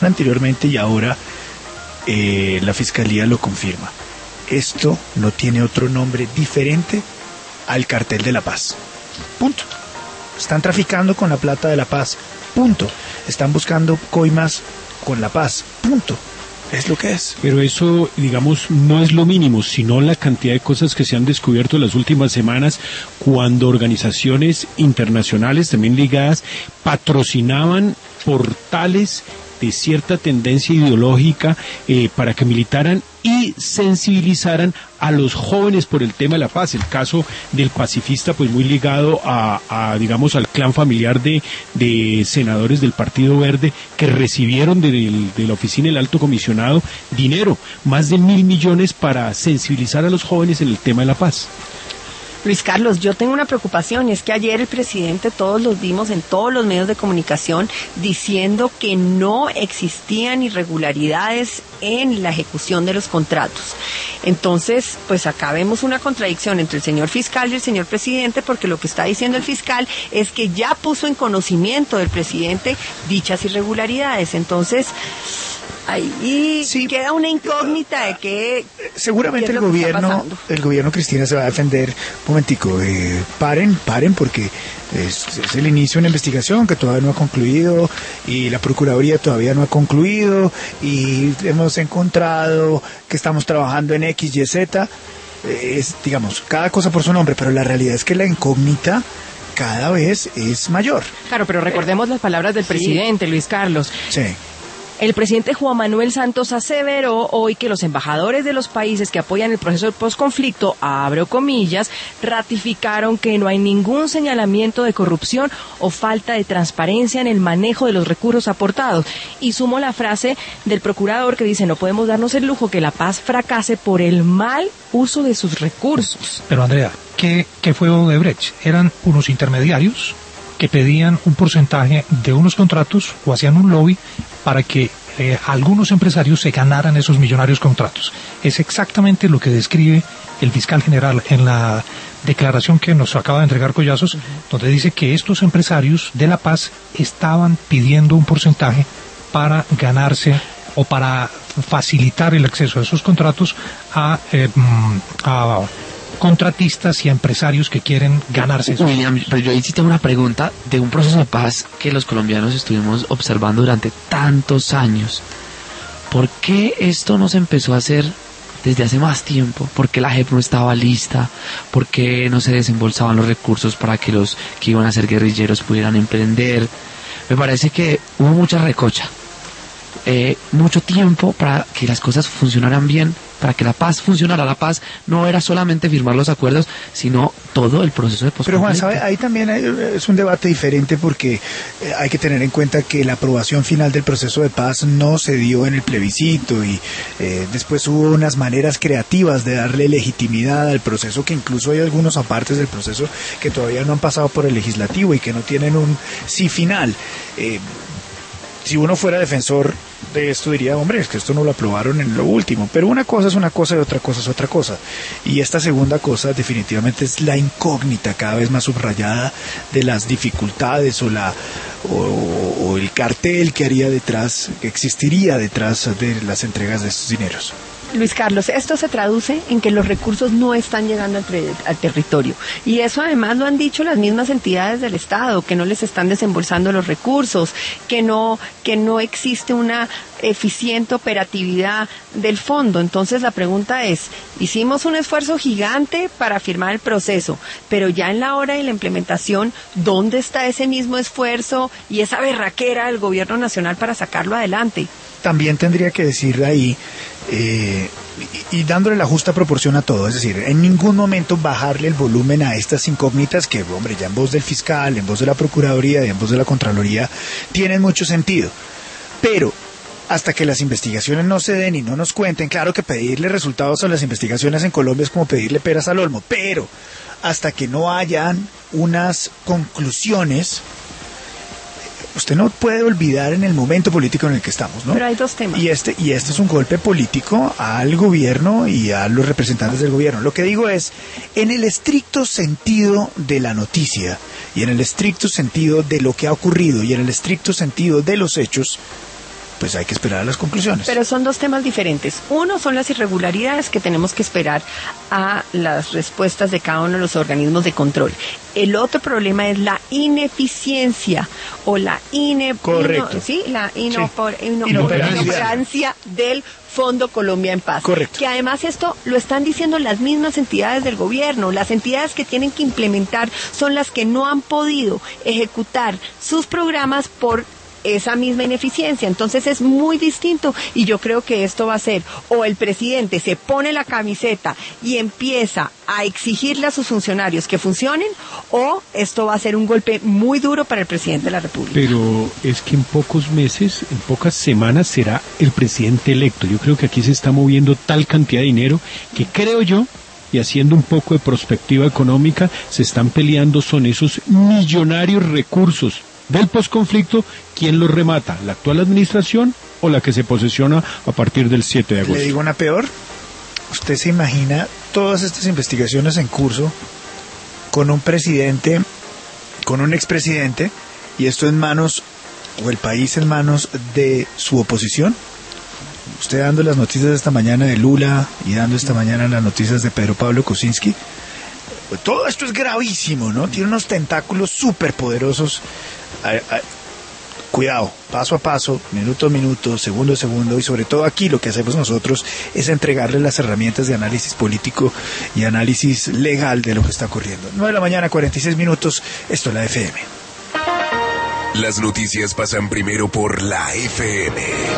anteriormente y ahora la Fiscalía lo confirma. Esto no tiene otro nombre diferente al cartel de la paz. Punto. Están traficando con la plata de la paz. Punto. Están buscando coimas con la paz. Punto. Es lo que es. Pero eso, digamos, no es lo mínimo, sino la cantidad de cosas que se han descubierto en las últimas semanas cuando organizaciones internacionales también ligadas patrocinaban portales de cierta tendencia ideológica para que militaran y sensibilizaran a los jóvenes por el tema de la paz. El caso del pacifista, pues muy ligado digamos, al clan familiar de senadores del Partido Verde que recibieron de la oficina del Alto Comisionado dinero, más de 1.000 millones para sensibilizar a los jóvenes en el tema de la paz. Luis Carlos, yo tengo una preocupación, y es que ayer el presidente, todos los vimos en todos los medios de comunicación, diciendo que no existían irregularidades en la ejecución de los contratos. Entonces, pues acá vemos una contradicción entre el señor fiscal y el señor presidente, porque lo que está diciendo el fiscal es que ya puso en conocimiento del presidente dichas irregularidades. Entonces, ahí sí queda una incógnita de que seguramente el gobierno, Cristina, se va a defender. Un momentico, paren, porque es el inicio de una investigación que todavía no ha concluido y la Procuraduría todavía no ha concluido y hemos encontrado que estamos trabajando en X, Y, Z. Digamos, cada cosa por su nombre, pero la realidad es que la incógnita cada vez es mayor. Claro, pero recordemos las palabras del presidente, Luis Carlos. Sí. El presidente Juan Manuel Santos aseveró hoy que los embajadores de los países que apoyan el proceso de posconflicto, abro comillas, ratificaron que no hay ningún señalamiento de corrupción o falta de transparencia en el manejo de los recursos aportados. Y sumó la frase del procurador que dice: no podemos darnos el lujo que la paz fracase por el mal uso de sus recursos. Pero Andrea, ¿qué fue Odebrecht? Eran unos intermediarios que pedían un porcentaje de unos contratos o hacían un lobby para que algunos empresarios se ganaran esos millonarios contratos. Es exactamente lo que describe el fiscal general en la declaración que nos acaba de entregar Collazos, donde dice que estos empresarios de La Paz estaban pidiendo un porcentaje para ganarse o para facilitar el acceso a esos contratos a contratistas y a empresarios que quieren ganarse eso. William, pero yo ahí sí tengo una pregunta de un proceso de paz que los colombianos estuvimos observando durante tantos años. ¿Por qué esto no se empezó a hacer desde hace más tiempo? ¿Por qué la JEP no estaba lista? ¿Por qué no se desembolsaban los recursos para que los que iban a ser guerrilleros pudieran emprender? Me parece que hubo mucha recocha, mucho tiempo para que las cosas funcionaran bien, para que la paz funcionara. La paz no era solamente firmar los acuerdos, sino todo el proceso de posconflicto. Pero Juan, ¿sabe? Ahí también es un debate diferente, porque hay que tener en cuenta que la aprobación final del proceso de paz no se dio en el plebiscito y después hubo unas maneras creativas de darle legitimidad al proceso, que incluso hay algunos apartes del proceso que todavía no han pasado por el legislativo y que no tienen un sí final. Si uno fuera defensor de esto diría, hombre, es que esto no lo aprobaron en lo último, pero una cosa es una cosa y otra cosa es otra cosa, y esta segunda cosa definitivamente es la incógnita cada vez más subrayada de las dificultades o el cartel que existiría detrás de las entregas de estos dineros. Luis Carlos, esto se traduce en que los recursos no están llegando al territorio, y eso además lo han dicho las mismas entidades del Estado, que no les están desembolsando los recursos, que no existe una eficiente operatividad del fondo. Entonces la pregunta es, hicimos un esfuerzo gigante para firmar el proceso, pero ya en la hora de la implementación, ¿dónde está ese mismo esfuerzo y esa berraquera del gobierno nacional para sacarlo adelante? También tendría que decir ahí, y dándole la justa proporción a todo, es decir, en ningún momento bajarle el volumen a estas incógnitas que, hombre, ya en voz del fiscal, en voz de la Procuraduría y en voz de la Contraloría tienen mucho sentido, pero hasta que las investigaciones no se den y no nos cuenten, claro que pedirle resultados a las investigaciones en Colombia es como pedirle peras al olmo, pero hasta que no hayan unas conclusiones, usted no puede olvidar en el momento político en el que estamos, ¿no? Pero hay dos temas. Y este es un golpe político al gobierno y a los representantes del gobierno. Lo que digo es, en el estricto sentido de la noticia, y en el estricto sentido de lo que ha ocurrido, y en el estricto sentido de los hechos, pues hay que esperar a las conclusiones. Pero son dos temas diferentes. Uno son las irregularidades que tenemos que esperar a las respuestas de cada uno de los organismos de control. El otro problema es la ineficiencia o la inoperancia del Fondo Colombia en Paz. Correcto. Que además esto lo están diciendo las mismas entidades del gobierno. Las entidades que tienen que implementar son las que no han podido ejecutar sus programas por esa misma ineficiencia. Entonces es muy distinto, y yo creo que esto va a ser, o el presidente se pone la camiseta y empieza a exigirle a sus funcionarios que funcionen, o esto va a ser un golpe muy duro para el presidente de la República. Pero es que en pocos meses, en pocas semanas será el presidente electo. Yo creo que aquí se está moviendo tal cantidad de dinero que creo yo, y haciendo un poco de prospectiva económica, se están peleando son esos millonarios recursos del posconflicto. ¿Quién los remata? ¿La actual administración o la que se posesiona a partir del 7 de agosto? Le digo una peor. ¿Usted se imagina todas estas investigaciones en curso con un presidente, con un expresidente, y esto en manos, o el país en manos de su oposición? Usted dando las noticias de esta mañana de Lula y dando esta mañana las noticias de Pedro Pablo Kuczynski. Todo esto es gravísimo, ¿no? Tiene unos tentáculos súper poderosos. Cuidado, paso a paso, minuto a minuto, segundo a segundo, y sobre todo aquí lo que hacemos nosotros es entregarle las herramientas de análisis político y análisis legal de lo que está ocurriendo. 9:46 a.m, esto es la FM. Las noticias pasan primero por la FM.